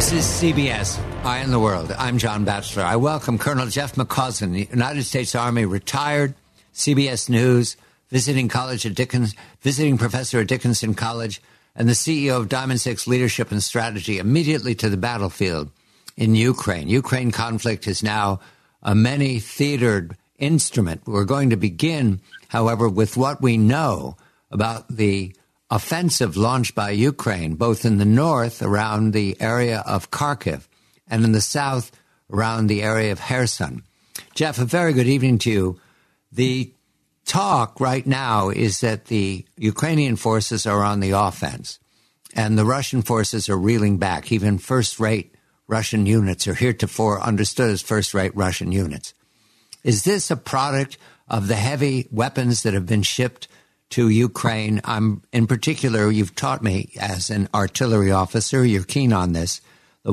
This is CBS, Eye on the World. I'm John Batchelor. I welcome Colonel Jeff McCausland, the United States Army, retired, CBS News, visiting professor at Dickinson College, and the CEO of Diamond Six Leadership and Strategy, immediately to the battlefield in Ukraine. Ukraine conflict is now a many-theatered instrument. We're going to begin, however, with what we know about the offensive launched by Ukraine, both in the north around the area of Kharkiv and in the south around the area of Kherson. Jeff, a very good evening to you. The talk right now is that the Ukrainian forces are on the offense and the Russian forces are reeling back. Even first-rate Russian units are heretofore understood as first-rate Russian units. Is this a product of the heavy weapons that have been shipped to Ukraine? In particular, you've taught me as an artillery officer, you're keen on this, the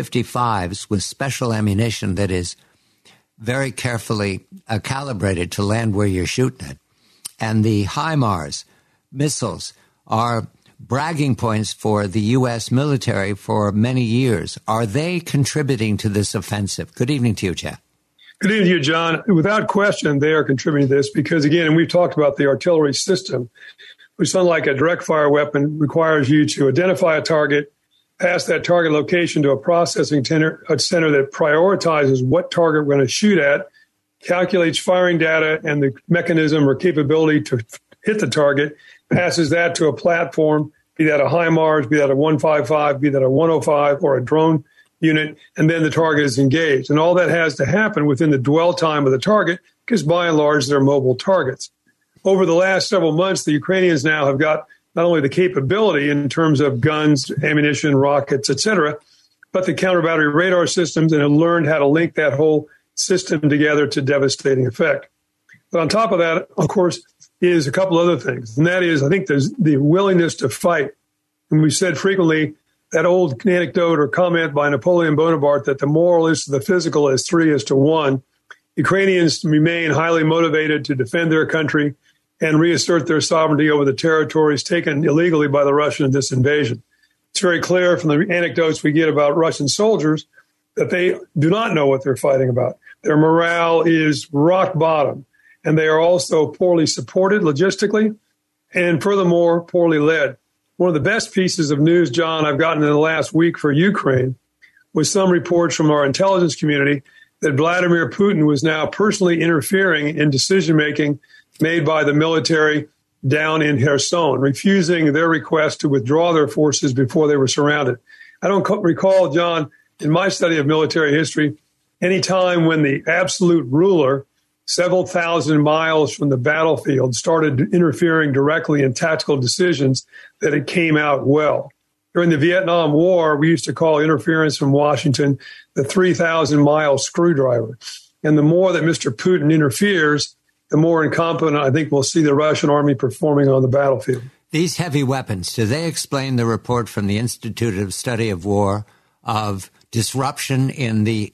155s with special ammunition that is very carefully calibrated to land where you're shooting it. And the HIMARS missiles are bragging points for the U.S. military for many years. Are they contributing to this offensive? Good evening to you, Jeff. Good evening to you, John. Without question, they are contributing to this because, again, and we've talked about the artillery system, which, unlike a direct fire weapon, requires you to identify a target, pass that target location to a processing center that prioritizes what target we're going to shoot at, calculates firing data and the mechanism or capability to hit the target, passes that to a platform, be that a HIMARS, be that a 155, be that a 105 or a drone unit, and then the target is engaged. And all that has to happen within the dwell time of the target because, by and large, they're mobile targets. Over the last several months, the Ukrainians now have got not only the capability in terms of guns, ammunition, rockets, et cetera, but the counter-battery radar systems and have learned how to link that whole system together to devastating effect. But on top of that, of course, is a couple other things. And that is, I think there's the willingness to fight. And we've said frequently that old anecdote or comment by Napoleon Bonaparte that the moral is to the physical as 3:1. Ukrainians remain highly motivated to defend their country and reassert their sovereignty over the territories taken illegally by the Russians in this invasion. It's very clear from the anecdotes we get about Russian soldiers that they do not know what they're fighting about. Their morale is rock bottom, and they are also poorly supported logistically and, furthermore, poorly led. One of the best pieces of news, John, I've gotten in the last week for Ukraine was some reports from our intelligence community that Vladimir Putin was now personally interfering in decision-making made by the military down in Kherson, refusing their request to withdraw their forces before they were surrounded. I don't recall, John, in my study of military history, any time when the absolute ruler, several thousand miles from the battlefield, started interfering directly in tactical decisions that it came out well. During the Vietnam War, we used to call interference from Washington the 3,000-mile screwdriver. And the more that Mr. Putin interferes, the more incompetent I think we'll see the Russian army performing on the battlefield. These heavy weapons, do they explain the report from the Institute of Study of War of disruption in the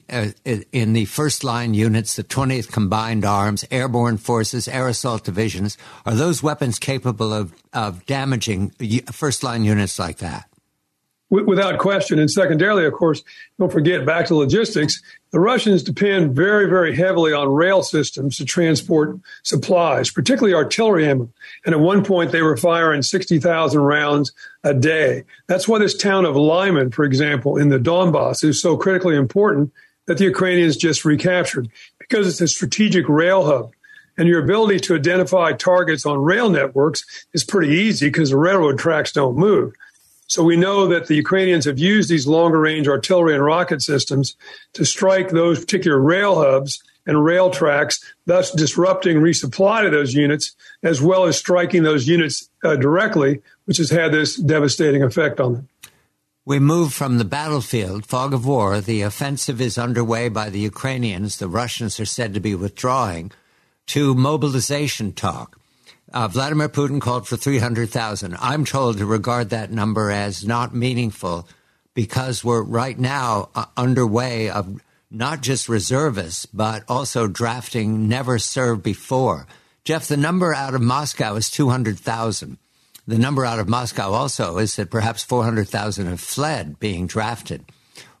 first-line units, the 20th Combined Arms, airborne forces, air assault divisions? Are those weapons capable of damaging first-line units like that? Without question. And secondarily, of course, don't forget, back to logistics, the Russians depend very, very heavily on rail systems to transport supplies, particularly artillery ammo. And at one point, they were firing 60,000 rounds a day. That's why this town of Lyman, for example, in the Donbass is so critically important that the Ukrainians just recaptured, because it's a strategic rail hub. And your ability to identify targets on rail networks is pretty easy because the railroad tracks don't move. So we know that the Ukrainians have used these longer-range artillery and rocket systems to strike those particular rail hubs and rail tracks, thus disrupting resupply to those units, as well as striking those units directly, which has had this devastating effect on them. We move from the battlefield, fog of war. The offensive is underway by the Ukrainians. The Russians are said to be withdrawing, to mobilization talk. Vladimir Putin called for 300,000. I'm told to regard that number as not meaningful because we're right now underway of not just reservists, but also drafting never served before. Jeff, the number out of Moscow is 200,000. The number out of Moscow also is that perhaps 400,000 have fled being drafted.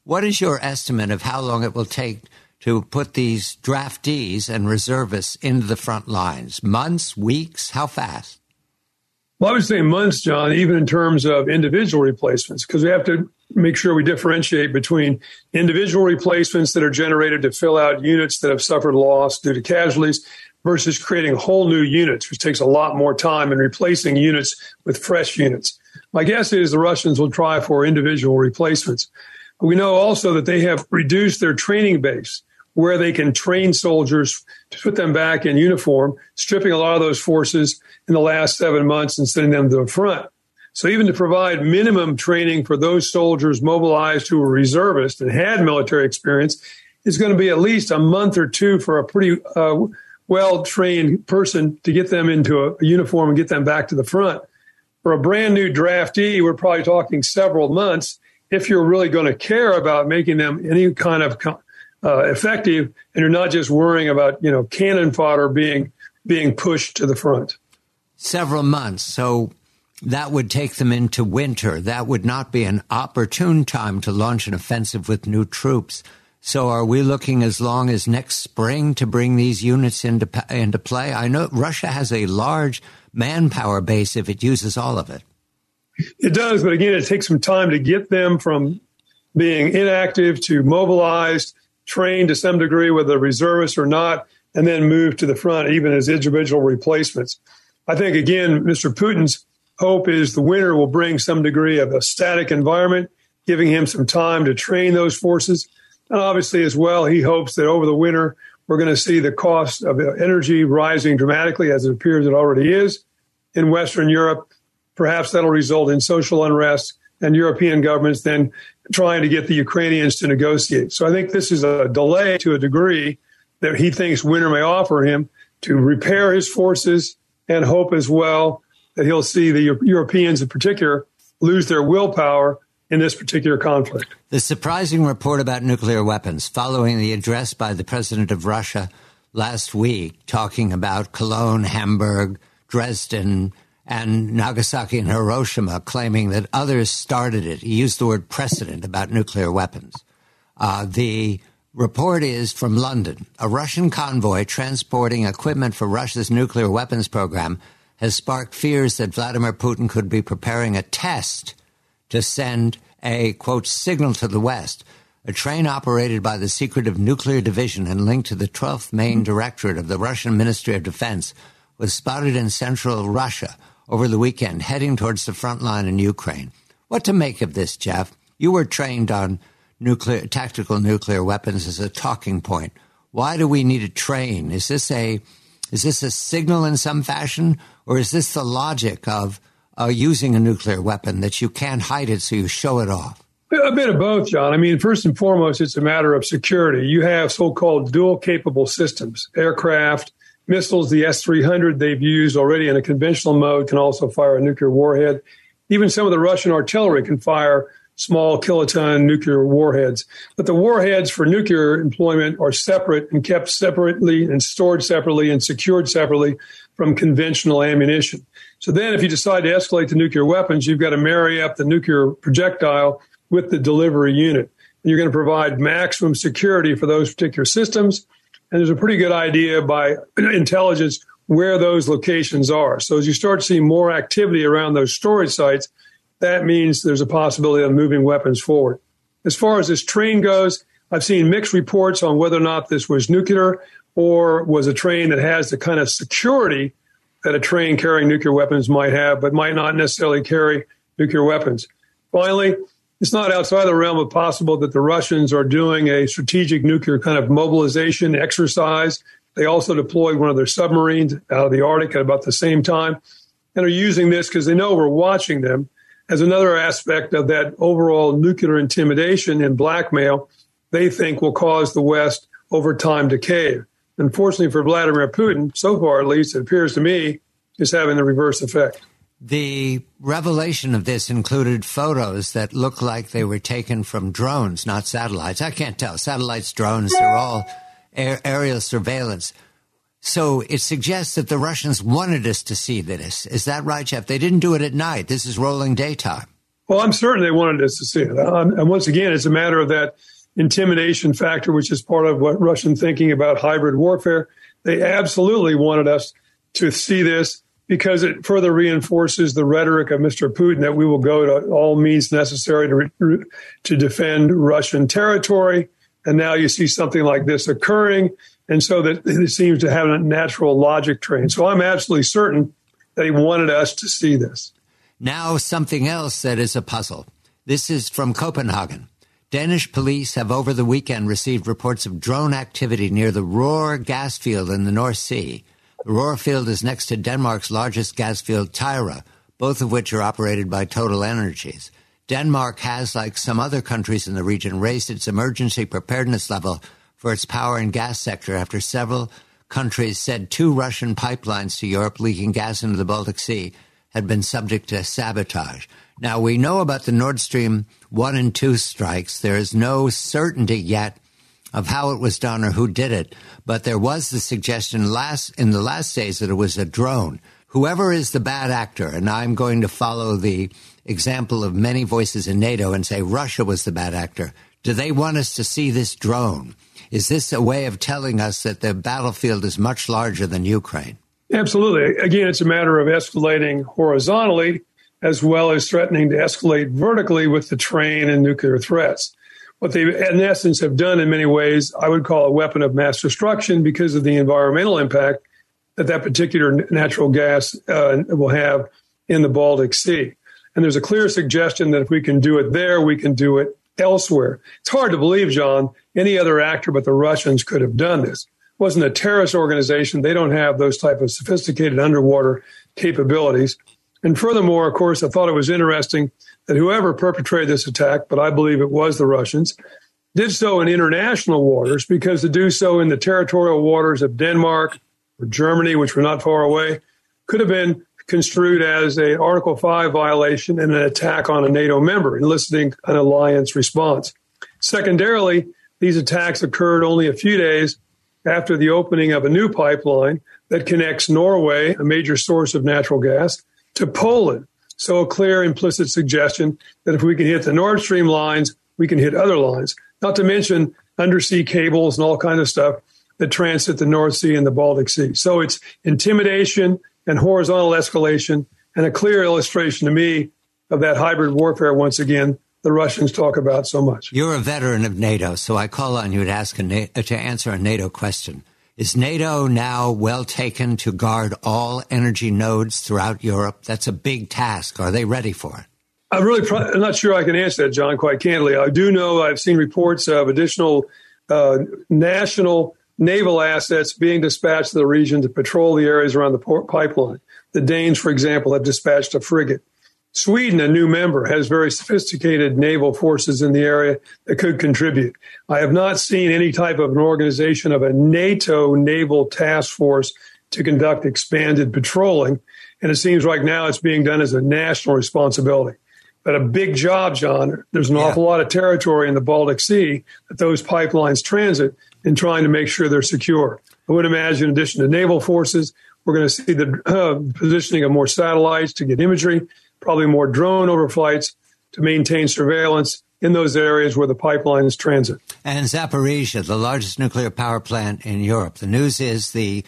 What is your estimate of how long it will take to put these draftees and reservists into the front lines? Months, weeks, how fast? Well, I would say months, John, even in terms of individual replacements, because we have to make sure we differentiate between individual replacements that are generated to fill out units that have suffered loss due to casualties versus creating whole new units, which takes a lot more time, and replacing units with fresh units. My guess is the Russians will try for individual replacements. We know also that they have reduced their training base, where they can train soldiers to put them back in uniform, stripping a lot of those forces in the last 7 months and sending them to the front. So even to provide minimum training for those soldiers mobilized who were reservists and had military experience is going to be at least a month or two for a pretty well-trained person to get them into a uniform and get them back to the front. For a brand new draftee, we're probably talking several months if you're really going to care about making them any kind of effective, and you're not just worrying about, cannon fodder being pushed to the front. Several months. So that would take them into winter. That would not be an opportune time to launch an offensive with new troops. So are we looking as long as next spring to bring these units into play? I know Russia has a large manpower base if it uses all of it. It does, but again, it takes some time to get them from being inactive to mobilized, trained to some degree, whether reservists or not, and then move to the front, even as individual replacements. I think, again, Mr. Putin's hope is the winter will bring some degree of a static environment, giving him some time to train those forces. And obviously, as well, he hopes that over the winter, we're going to see the cost of energy rising dramatically, as it appears it already is in Western Europe. Perhaps that'll result in social unrest and European governments then trying to get the Ukrainians to negotiate. So I think this is a delay to a degree that he thinks winter may offer him to repair his forces, and hope as well that he'll see the Europeans in particular lose their willpower in this particular conflict. The surprising report about nuclear weapons following the address by the president of Russia last week, talking about Cologne, Hamburg, Dresden, and Nagasaki and Hiroshima, claiming that others started it. He used the word precedent about nuclear weapons. The report is from London. A Russian convoy transporting equipment for Russia's nuclear weapons program has sparked fears that Vladimir Putin could be preparing a test to send a, quote, signal to the West. A train operated by the secretive nuclear division and linked to the 12th main directorate of the Russian Ministry of Defense was spotted in central Russia over the weekend, heading towards the front line in Ukraine. What to make of this, Jeff? You were trained on tactical nuclear weapons as a talking point. Why do we need to train? Is this a signal in some fashion, or is this the logic of using a nuclear weapon that you can't hide it so you show it off? A bit of both, John. I mean, first and foremost, it's a matter of security. You have so-called dual-capable systems, aircraft, missiles. The S-300 they've used already in a conventional mode can also fire a nuclear warhead. Even some of the Russian artillery can fire small kiloton nuclear warheads. But the warheads for nuclear employment are separate and kept separately and stored separately and secured separately from conventional ammunition. So then if you decide to escalate to nuclear weapons, you've got to marry up the nuclear projectile with the delivery unit. And you're going to provide maximum security for those particular systems. And there's a pretty good idea by intelligence where those locations are. So as you start seeing more activity around those storage sites, that means there's a possibility of moving weapons forward. As far as this train goes, I've seen mixed reports on whether or not this was nuclear or was a train that has the kind of security that a train carrying nuclear weapons might have, but might not necessarily carry nuclear weapons. Finally, it's not outside the realm of possible that the Russians are doing a strategic nuclear kind of mobilization exercise. They also deployed one of their submarines out of the Arctic at about the same time and are using this because they know we're watching them as another aspect of that overall nuclear intimidation and blackmail they think will cause the West over time to cave. Unfortunately for Vladimir Putin, so far at least, it appears to me, is having the reverse effect. The revelation of this included photos that look like they were taken from drones, not satellites. I can't tell. Satellites, drones, they're all aerial surveillance. So it suggests that the Russians wanted us to see this. Is that right, Jeff? They didn't do it at night. This is rolling daytime. Well, I'm certain they wanted us to see it. And once again, it's a matter of that intimidation factor, which is part of what Russian thinking about hybrid warfare. They absolutely wanted us to see this because it further reinforces the rhetoric of Mr. Putin that we will go to all means necessary to defend Russian territory. And now you see something like this occurring. And so that it seems to have a natural logic train. So I'm absolutely certain that he wanted us to see this. Now something else that is a puzzle. This is from Copenhagen. Danish police have over the weekend received reports of drone activity near the Roar gas field in the North Sea. The Roar field is next to Denmark's largest gas field, Tyra, both of which are operated by Total Energies. Denmark has, like some other countries in the region, raised its emergency preparedness level for its power and gas sector after several countries said 2 Russian pipelines to Europe leaking gas into the Baltic Sea had been subject to sabotage. Now, we know about the Nord Stream 1 and 2 strikes. There is no certainty yet of how it was done or who did it, but there was the suggestion in the last days that it was a drone. Whoever is the bad actor, and I'm going to follow the example of many voices in NATO and say Russia was the bad actor, do they want us to see this drone? Is this a way of telling us that the battlefield is much larger than Ukraine? Absolutely. Again, it's a matter of escalating horizontally as well as threatening to escalate vertically with the terrain and nuclear threats. What they, in essence, have done in many ways, I would call a weapon of mass destruction because of the environmental impact that particular natural gas will have in the Baltic Sea. And there's a clear suggestion that if we can do it there, we can do it elsewhere. It's hard to believe, John, any other actor but the Russians could have done this. It wasn't a terrorist organization. They don't have those type of sophisticated underwater capabilities. And furthermore, of course, I thought it was interesting that whoever perpetrated this attack, but I believe it was the Russians, did so in international waters, because to do so in the territorial waters of Denmark or Germany, which were not far away, could have been construed as an Article 5 violation and an attack on a NATO member, eliciting an alliance response. Secondarily, these attacks occurred only a few days after the opening of a new pipeline that connects Norway, a major source of natural gas, to Poland. So a clear implicit suggestion that if we can hit the Nord Stream lines, we can hit other lines, not to mention undersea cables and all kinds of stuff that transit the North Sea and the Baltic Sea. So it's intimidation and horizontal escalation, and a clear illustration to me of that hybrid warfare, once again, the Russians talk about so much. You're a veteran of NATO, so I call on you to answer a NATO question. Is NATO now well taken to guard all energy nodes throughout Europe? That's a big task. Are they ready for it? I'm not sure I can answer that, John, quite candidly. I do know I've seen reports of additional national naval assets being dispatched to the region to patrol the areas around the pipeline. The Danes, for example, have dispatched a frigate. Sweden, a new member, has very sophisticated naval forces in the area that could contribute. I have not seen any type of an organization of a NATO naval task force to conduct expanded patrolling. And it seems right now it's being done as a national responsibility. But a big job, John. There's an awful lot of territory in the Baltic Sea that those pipelines transit in trying to make sure they're secure. I would imagine, in addition to naval forces, we're going to see the positioning of more satellites to get imagery, probably more drone overflights to maintain surveillance in those areas where the pipeline is transit. And Zaporizhzhia, the largest nuclear power plant in Europe. The news is the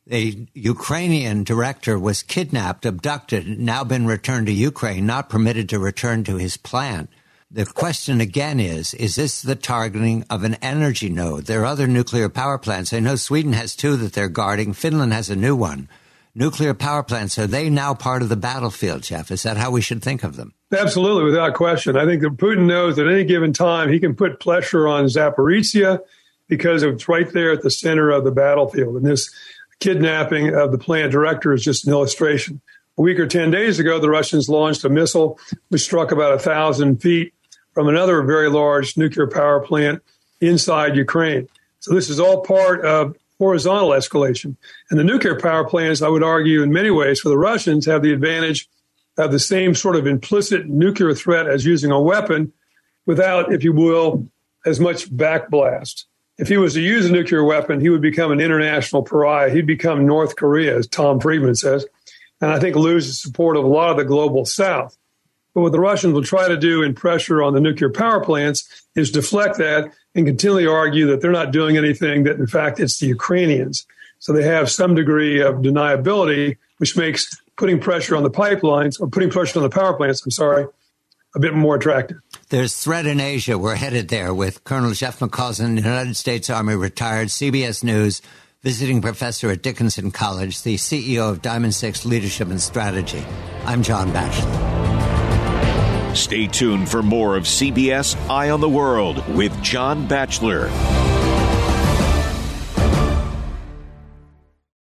Ukrainian director was kidnapped, abducted, now been returned to Ukraine, not permitted to return to his plant. The question again is this the targeting of an energy node? There are other nuclear power plants. I know Sweden has 2 that they're guarding. Finland has a new one. Nuclear power plants, are they now part of the battlefield, Jeff? Is that how we should think of them? Absolutely, without question. I think that Putin knows that at any given time he can put pressure on Zaporizhzhia because it's right there at the center of the battlefield. And this kidnapping of the plant director is just an illustration. A week or 10 days ago, the Russians launched a missile which struck about 1,000 feet from another very large nuclear power plant inside Ukraine. So this is all part of horizontal escalation. And the nuclear power plants, I would argue, in many ways, for the Russians, have the advantage of the same sort of implicit nuclear threat as using a weapon without, if you will, as much backblast. If he was to use a nuclear weapon, he would become an international pariah. He'd become North Korea, as Tom Friedman says, and I think lose the support of a lot of the global South. But what the Russians will try to do in pressure on the nuclear power plants is deflect that and continually argue that they're not doing anything, that in fact it's the Ukrainians. So they have some degree of deniability, which makes putting pressure on the pipelines, or putting pressure on the power plants, a bit more attractive. There's threat in Asia. We're headed there with Colonel Jeff McCausland, United States Army retired, CBS News, visiting professor at Dickinson College, the CEO of Diamond Six Leadership and Strategy. I'm John Batchelor. Stay tuned for more of CBS Eye on the World with John Batchelor.